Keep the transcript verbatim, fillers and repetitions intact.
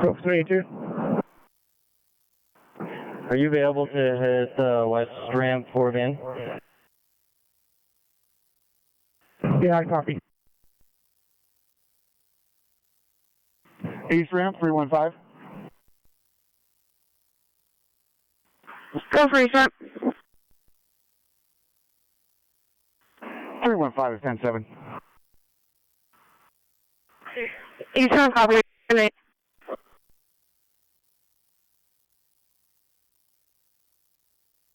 Cook three two. Are you available to hit uh, West Ramp four van? Yeah, I copy. East Ramp three one five. Go for East Ramp. three one five is ten seven. East Ramp, copy.